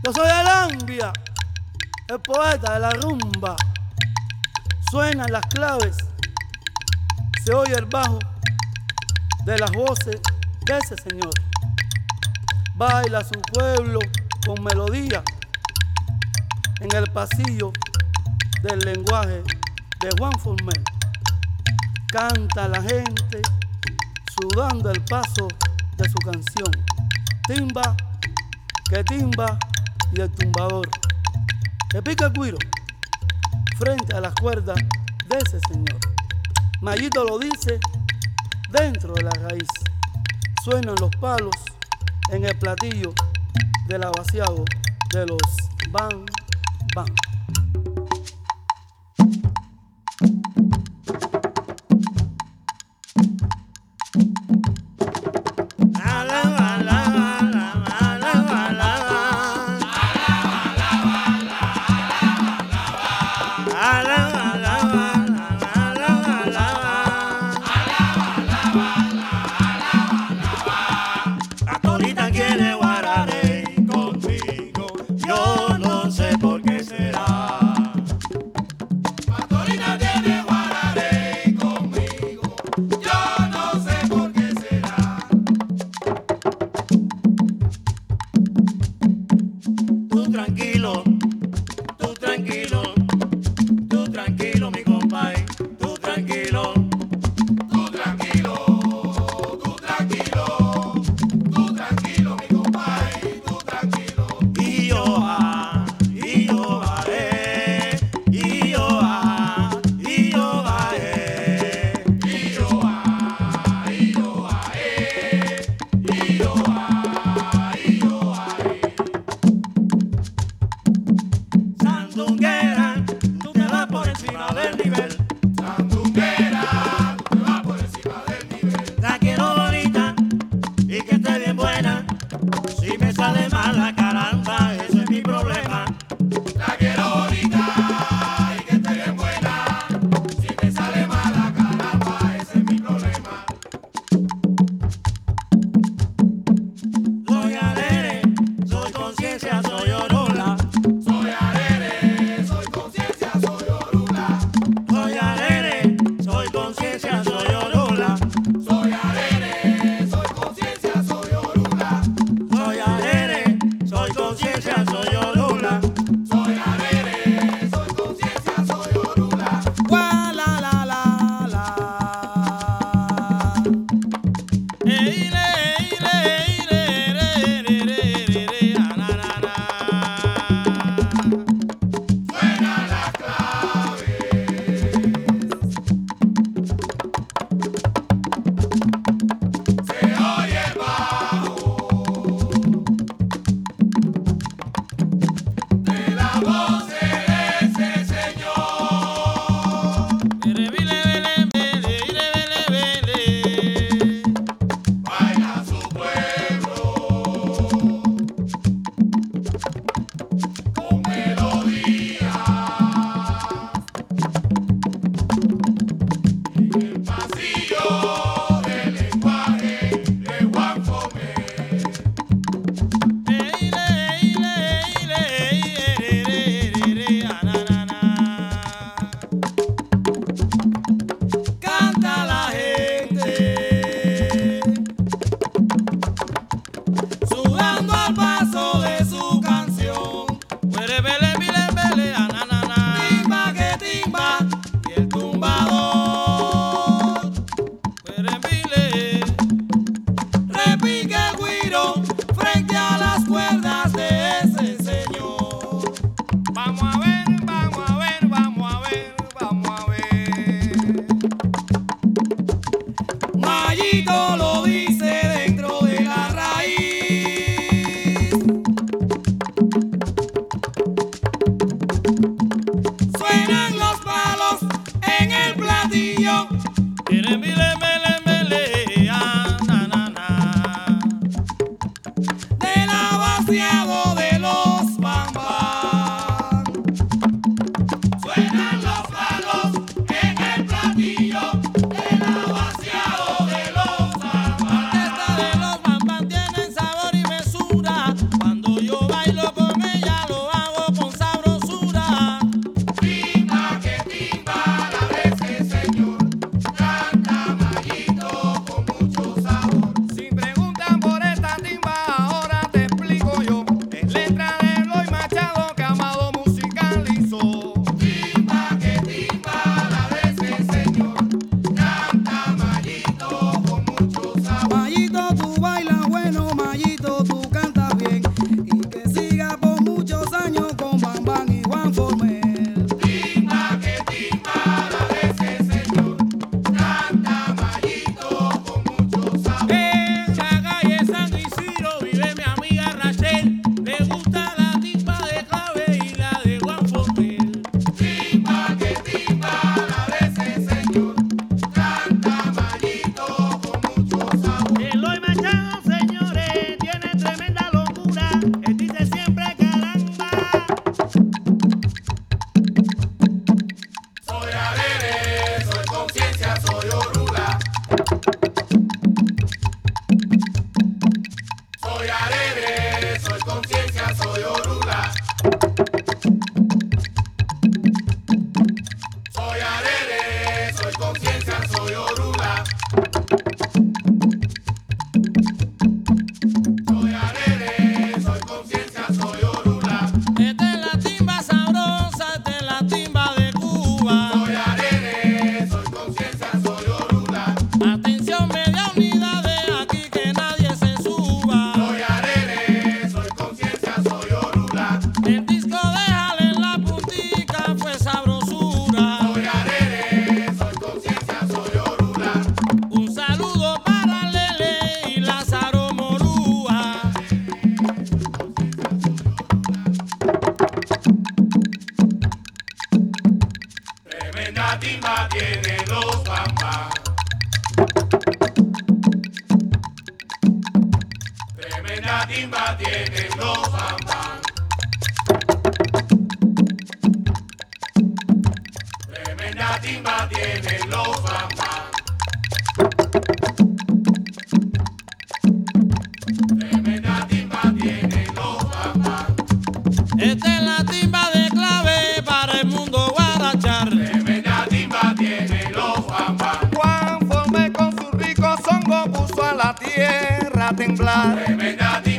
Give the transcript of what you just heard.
Yo soy Alambia, el poeta de la rumba. Suenan las claves, se oye el bajo de las voces de ese señor. Baila su pueblo con melodía en el pasillo del lenguaje de Juan Formel. Canta la gente sudando el paso de su canción. Timba, que timba y el tumbador. Que pica el cuiro frente a las cuerdas de ese señor. Mayito lo dice dentro de la raíz. Suenan los palos en el platillo del vaciado de los ban, ban. Orula. Soy arere, soy conciencia, soy Orula. Soy arere, soy conciencia, soy Orula. Esta es la timba sabrosa, esta es la timba de Cuba. Soy arere, soy conciencia, soy Orula. Atención, media unidad de aquí que nadie se suba. Soy arere, soy conciencia, soy Orula. El disco déjale en la puntica, fue sabrosura. Soy arere, soy conciencia, soy Orula. Un saludo para Lele y Lázaro Morúa. Tremenda timba tienen los bambas. Tremenda timba tienen los bambas. Tremenda timba tienen los bambas. Tremenda timba tienen los bambas. Esta es la timba de clave para el mundo guarachar. Tremenda timba tienen los bambas. Conforme con su rico songo puso a la tierra a temblar. Tremenda timba